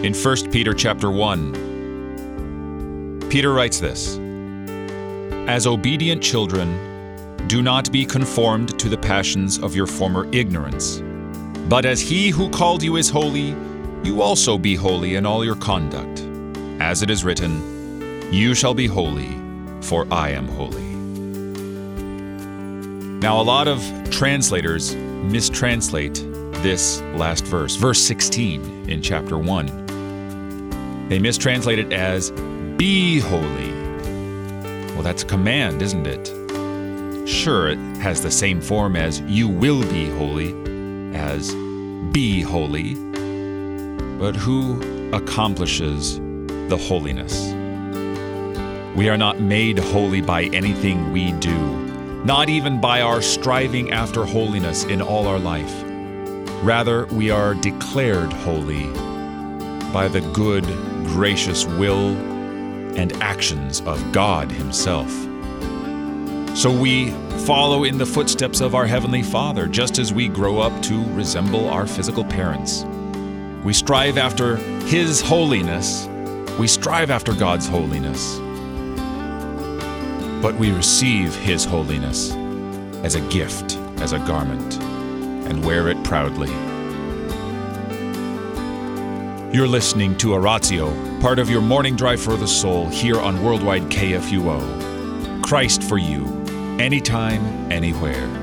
In 1 Peter chapter 1, Peter writes this: "As obedient children, do not be conformed to the passions of your former ignorance, but as he who called you is holy, you also be holy in all your conduct. As it is written, you shall be holy, for I am holy." Now, a lot of translators mistranslate this last verse, verse 16 in chapter 1. They mistranslate it as, "Be holy." Well, that's a command, isn't it? Sure, it has the same form as "you will be holy," as "be holy," but who accomplishes the holiness? We are not made holy by anything we do, not even by our striving after holiness in all our life. Rather, we are declared holy by the good, gracious will and actions of God Himself. So we follow in the footsteps of our Heavenly Father, just as we grow up to resemble our physical parents. We strive after His holiness. We strive after God's holiness. But we receive His holiness as a gift, as a garment, and wear it proudly. You're listening to Oratio, part of your morning drive for the soul here on Worldwide KFUO. Christ for you, anytime, anywhere.